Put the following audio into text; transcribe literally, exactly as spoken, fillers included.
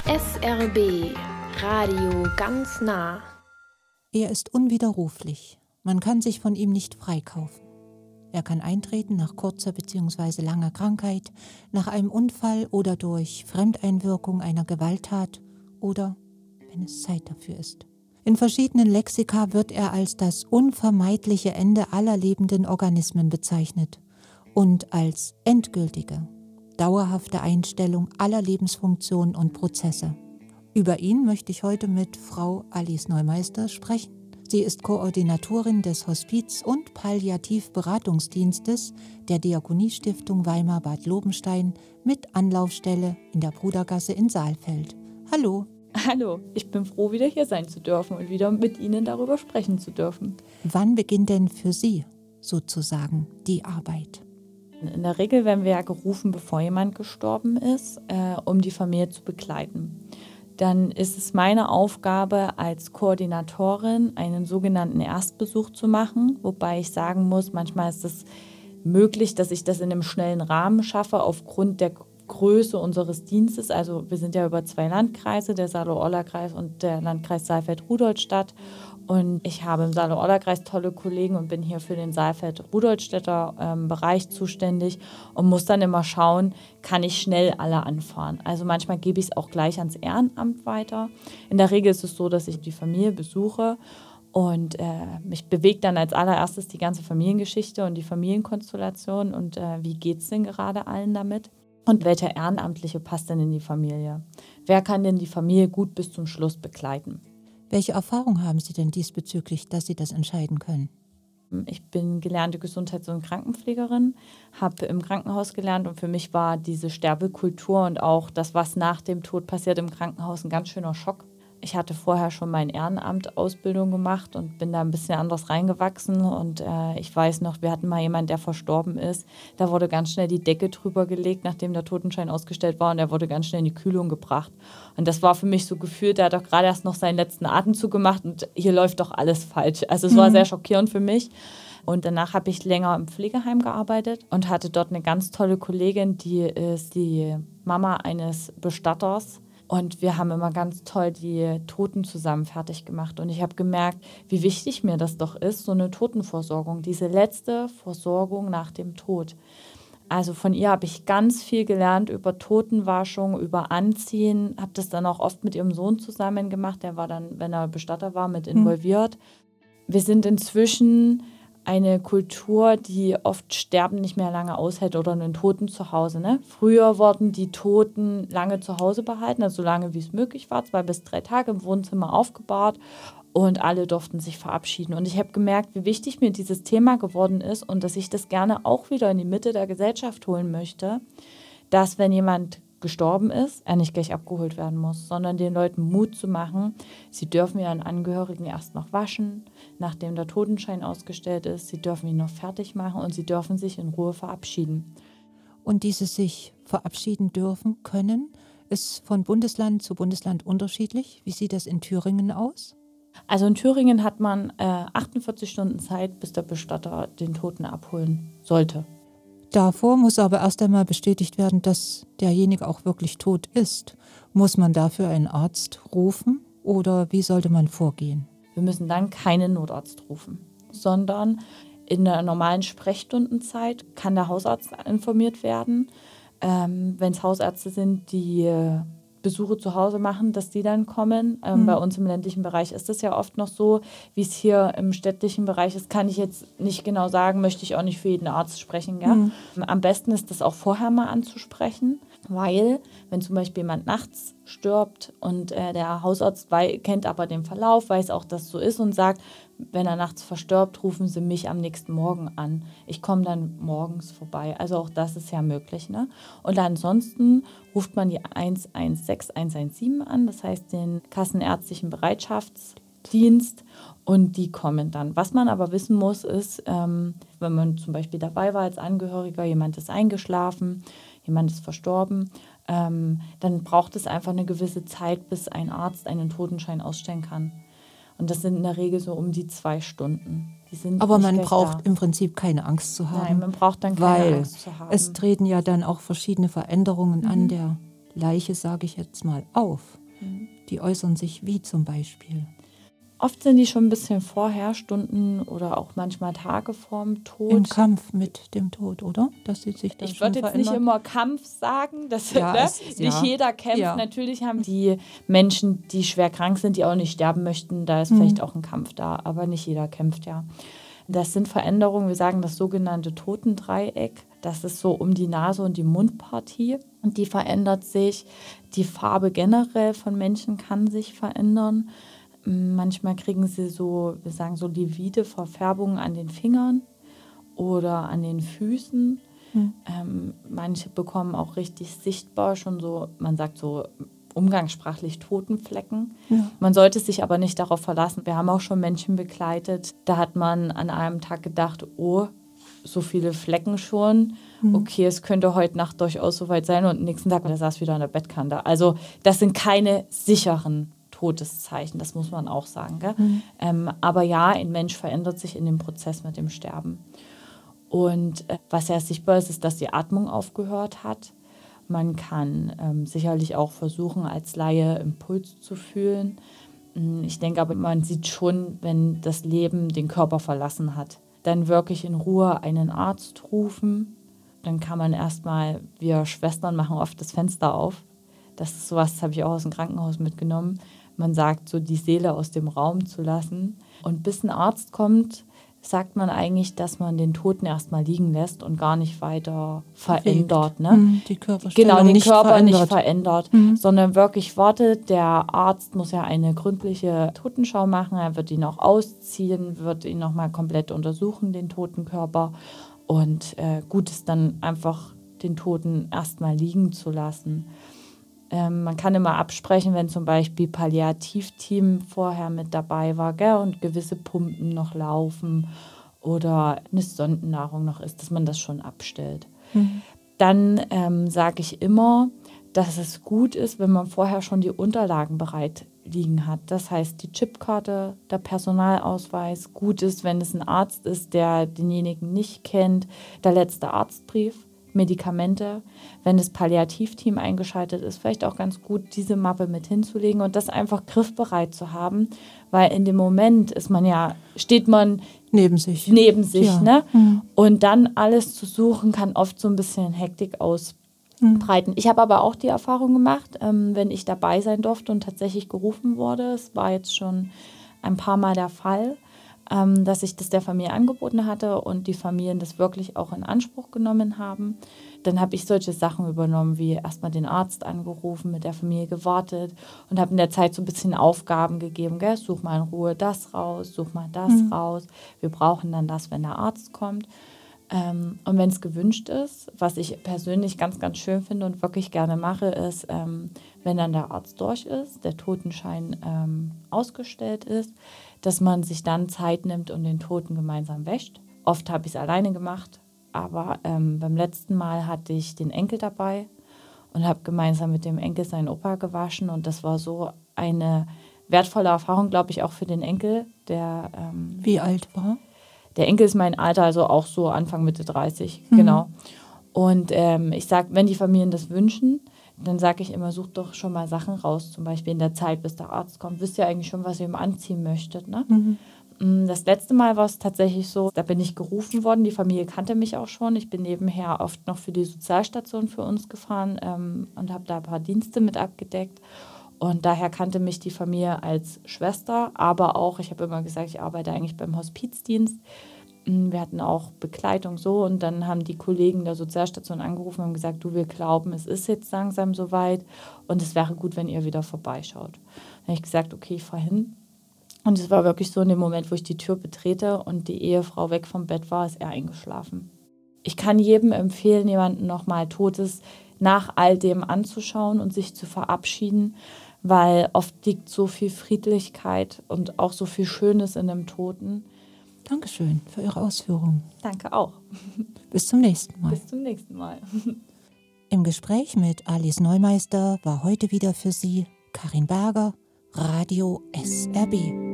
S R B Radio ganz nah. Er ist unwiderruflich. Man kann sich von ihm nicht freikaufen. Er kann eintreten nach kurzer bzw. langer Krankheit, nach einem Unfall oder durch Fremdeinwirkung einer Gewalttat oder wenn es Zeit dafür ist. In verschiedenen Lexika wird er als das unvermeidliche Ende aller lebenden Organismen bezeichnet und als endgültige, dauerhafte Einstellung aller Lebensfunktionen und Prozesse. Über ihn möchte ich heute mit Frau Alice Neumeister sprechen. Sie ist Koordinatorin des Hospiz- und Palliativberatungsdienstes der Diakoniestiftung Weimar-Bad Lobenstein mit Anlaufstelle in der Brudergasse in Saalfeld. Hallo. Hallo, ich bin froh, wieder hier sein zu dürfen und wieder mit Ihnen darüber sprechen zu dürfen. Wann beginnt denn für Sie sozusagen die Arbeit? In der Regel werden wir ja gerufen, bevor jemand gestorben ist, äh, um die Familie zu begleiten. Dann ist es meine Aufgabe als Koordinatorin, einen sogenannten Erstbesuch zu machen, wobei ich sagen muss, manchmal ist es möglich, dass ich das in einem schnellen Rahmen schaffe, aufgrund der Größe unseres Dienstes. Also wir sind ja über zwei Landkreise, der Saale-Orla-Kreis und der Landkreis Saalfeld-Rudolstadt. Und ich habe im Saale-Orla-Kreis tolle Kollegen und bin hier für den Saalfeld-Rudolstädter ähm, Bereich zuständig und muss dann immer schauen, kann ich schnell alle anfahren. Also manchmal gebe ich es auch gleich ans Ehrenamt weiter. In der Regel ist es so, dass ich die Familie besuche und äh, mich bewegt dann als allererstes die ganze Familiengeschichte und die Familienkonstellation und äh, wie geht es denn gerade allen damit? Und welcher Ehrenamtliche passt denn in die Familie? Wer kann denn die Familie gut bis zum Schluss begleiten? Welche Erfahrung haben Sie denn diesbezüglich, dass Sie das entscheiden können? Ich bin gelernte Gesundheits- und Krankenpflegerin, habe im Krankenhaus gelernt und für mich war diese Sterbekultur und auch das, was nach dem Tod passiert im Krankenhaus, ein ganz schöner Schock. Ich hatte vorher schon mein Ehrenamt Ausbildung gemacht und bin da ein bisschen anders reingewachsen und äh, ich weiß noch, wir hatten mal jemanden, der verstorben ist. Da wurde ganz schnell die Decke drüber gelegt, nachdem der Totenschein ausgestellt war und er wurde ganz schnell in die Kühlung gebracht. Und das war für mich so gefühlt, der hat doch gerade erst noch seinen letzten Atemzug gemacht und hier läuft doch alles falsch. Also es war sehr schockierend für mich. Und danach habe ich länger im Pflegeheim gearbeitet und hatte dort eine ganz tolle Kollegin, die ist die Mama eines Bestatters. Und wir haben immer ganz toll die Toten zusammen fertig gemacht. Und ich habe gemerkt, wie wichtig mir das doch ist, so eine Totenversorgung, diese letzte Versorgung nach dem Tod. Also von ihr habe ich ganz viel gelernt über Totenwaschung, über Anziehen, habe das dann auch oft mit ihrem Sohn zusammen gemacht. Der war dann, wenn er Bestatter war, mit involviert. Hm. Wir sind inzwischen eine Kultur, die oft Sterben nicht mehr lange aushält oder einen Toten zu Hause. Ne? Früher wurden die Toten lange zu Hause behalten, also so lange wie es möglich war, zwei bis drei Tage im Wohnzimmer aufgebahrt und alle durften sich verabschieden. Und ich habe gemerkt, wie wichtig mir dieses Thema geworden ist und dass ich das gerne auch wieder in die Mitte der Gesellschaft holen möchte, dass wenn jemand gestorben ist, er nicht gleich abgeholt werden muss, sondern den Leuten Mut zu machen, sie dürfen ihren Angehörigen erst noch waschen, nachdem der Totenschein ausgestellt ist, sie dürfen ihn noch fertig machen und sie dürfen sich in Ruhe verabschieden. Und dieses sich verabschieden dürfen können, ist von Bundesland zu Bundesland unterschiedlich. Wie sieht das in Thüringen aus? Also in Thüringen hat man äh, achtundvierzig Stunden Zeit, bis der Bestatter den Toten abholen sollte. Davor muss aber erst einmal bestätigt werden, dass derjenige auch wirklich tot ist. Muss man dafür einen Arzt rufen oder wie sollte man vorgehen? Wir müssen dann keinen Notarzt rufen, sondern in der normalen Sprechstundenzeit kann der Hausarzt informiert werden. Ähm, wenn es Hausärzte sind, die Besuche zu Hause machen, dass die dann kommen. Ähm, mhm. Bei uns im ländlichen Bereich ist das ja oft noch so, wie es hier im städtischen Bereich ist, kann ich jetzt nicht genau sagen, möchte ich auch nicht für jeden Arzt sprechen. Gell? Mhm. Am besten ist das auch vorher mal anzusprechen, weil wenn zum Beispiel jemand nachts stirbt und äh, der Hausarzt wei- kennt aber den Verlauf, weiß auch, dass es so ist und sagt, wenn er nachts verstirbt, rufen Sie mich am nächsten Morgen an. Ich komme dann morgens vorbei. Also auch das ist ja möglich. Ne? Und ansonsten ruft man die eins eins sechs eins eins sieben an, das heißt den Kassenärztlichen Bereitschaftsdienst und die kommen dann. Was man aber wissen muss, ist, ähm, wenn man zum Beispiel dabei war als Angehöriger, jemand ist eingeschlafen, jemand ist verstorben, ähm, dann braucht es einfach eine gewisse Zeit, bis ein Arzt einen Totenschein ausstellen kann. Und das sind in der Regel so um die zwei Stunden. Die sind Aber man braucht da. im Prinzip keine Angst zu haben. Nein, man braucht dann keine weil Angst zu haben. Es treten ja dann auch verschiedene Veränderungen mhm. an der Leiche, sage ich jetzt mal, auf? Mhm. Die äußern sich wie zum Beispiel? Oft sind die schon ein bisschen vorher, Stunden oder auch manchmal Tage vorm Tod. Im Kampf mit dem Tod, oder? Dass sie sich dann Ich schon würde jetzt verändern. nicht immer Kampf sagen, dass Ja, ne? es- nicht ja. jeder kämpft. Ja. Natürlich haben die Menschen, die schwer krank sind, die auch nicht sterben möchten, da ist Mhm. vielleicht auch ein Kampf da, aber nicht jeder kämpft, ja. Das sind Veränderungen, wir sagen das sogenannte Totendreieck. Das ist so um die Nase und die Mundpartie und die verändert sich. Die Farbe generell von Menschen kann sich verändern. Manchmal kriegen sie so, wir sagen so livide Verfärbungen an den Fingern oder an den Füßen. Mhm. Ähm, manche bekommen auch richtig sichtbar schon so, man sagt so umgangssprachlich Totenflecken. Ja. Man sollte sich aber nicht darauf verlassen. Wir haben auch schon Menschen begleitet, da hat man an einem Tag gedacht, oh, so viele Flecken schon. Mhm. Okay, es könnte heute Nacht durchaus soweit sein und am nächsten Tag, der saß wieder an der Bettkante. Also das sind keine sicheren Todeszeichen, das muss man auch sagen. Gell? Mhm. Ähm, aber ja, ein Mensch verändert sich in dem Prozess mit dem Sterben. Und äh, was ja sichtbar ist, ist, dass die Atmung aufgehört hat. Man kann ähm, sicherlich auch versuchen, als Laie Impuls zu fühlen. Ich denke aber, man sieht schon, wenn das Leben den Körper verlassen hat. Dann wirklich in Ruhe einen Arzt rufen. Dann kann man erstmal, wir Schwestern machen oft das Fenster auf. Das ist sowas, das habe ich auch aus dem Krankenhaus mitgenommen. Man sagt, so die Seele aus dem Raum zu lassen. Und bis ein Arzt kommt, sagt man eigentlich, dass man den Toten erstmal liegen lässt und gar nicht weiter verändert. Ne? Mhm, die Körperstellung Genau, den nicht Körper verändert. nicht verändert, Mhm. sondern wirklich wartet. Der Arzt muss ja eine gründliche Totenschau machen. Er wird ihn auch ausziehen, wird ihn nochmal komplett untersuchen, den toten Körper. Und äh, gut ist dann einfach, den Toten erstmal liegen zu lassen. Ähm, man kann immer absprechen, wenn zum Beispiel Palliativteam vorher mit dabei war, gell, und gewisse Pumpen noch laufen oder eine Sondennahrung noch ist, dass man das schon abstellt. Mhm. Dann ähm, sage ich immer, dass es gut ist, wenn man vorher schon die Unterlagen bereit liegen hat. Das heißt, die Chipkarte, der Personalausweis. Gut ist, wenn es ein Arzt ist, der denjenigen nicht kennt, der letzte Arztbrief. Medikamente, wenn das Palliativteam eingeschaltet ist, vielleicht auch ganz gut, diese Mappe mit hinzulegen und das einfach griffbereit zu haben, weil in dem Moment ist man ja, steht man Neben sich. neben sich, Ja. ne? Mhm. Und dann alles zu suchen, kann oft so ein bisschen Hektik ausbreiten. Ich habe aber auch die Erfahrung gemacht, ähm, wenn ich dabei sein durfte und tatsächlich gerufen wurde, es war jetzt schon ein paar Mal der Fall, Ähm, dass ich das der Familie angeboten hatte und die Familien das wirklich auch in Anspruch genommen haben. Dann habe ich solche Sachen übernommen, wie erstmal den Arzt angerufen, mit der Familie gewartet und habe in der Zeit so ein bisschen Aufgaben gegeben. Gell? Such mal in Ruhe das raus, such mal das Mhm. raus. Wir brauchen dann das, wenn der Arzt kommt. Ähm, und wenn es gewünscht ist, was ich persönlich ganz, ganz schön finde und wirklich gerne mache, ist, ähm, wenn dann der Arzt durch ist, der Totenschein ähm, ausgestellt ist, dass man sich dann Zeit nimmt und den Toten gemeinsam wäscht. Oft habe ich es alleine gemacht, aber ähm, beim letzten Mal hatte ich den Enkel dabei und habe gemeinsam mit dem Enkel seinen Opa gewaschen. Und das war so eine wertvolle Erfahrung, glaube ich, auch für den Enkel. Der, ähm, Wie alt war? der Enkel ist mein Alter, also auch so Anfang, Mitte dreißig, Mhm. genau. Und ähm, ich sage, wenn die Familien das wünschen, dann sage ich immer, sucht doch schon mal Sachen raus, zum Beispiel in der Zeit, bis der Arzt kommt. Wisst ihr eigentlich schon, was ihr ihm anziehen möchtet, ne? Mhm. Das letzte Mal war es tatsächlich so, da bin ich gerufen worden, die Familie kannte mich auch schon. Ich bin nebenher oft noch für die Sozialstation für uns gefahren ähm, und habe da ein paar Dienste mit abgedeckt. Und daher kannte mich die Familie als Schwester, aber auch, ich habe immer gesagt, ich arbeite eigentlich beim Hospizdienst. Wir hatten auch Begleitung so und dann haben die Kollegen der Sozialstation angerufen und gesagt, du, wir glauben, es ist jetzt langsam soweit und es wäre gut, wenn ihr wieder vorbeischaut. Dann habe ich gesagt, okay, ich fahre hin. Und es war wirklich so in dem Moment, wo ich die Tür betrete und die Ehefrau weg vom Bett war, ist er eingeschlafen. Ich kann jedem empfehlen, jemanden nochmal Totes nach all dem anzuschauen und sich zu verabschieden, weil oft liegt so viel Friedlichkeit und auch so viel Schönes in dem Toten. Dankeschön für Ihre Ausführungen. Danke auch. Bis zum nächsten Mal. Bis zum nächsten Mal. Im Gespräch mit Alice Neumeister war heute wieder für Sie Karin Berger, Radio S R B.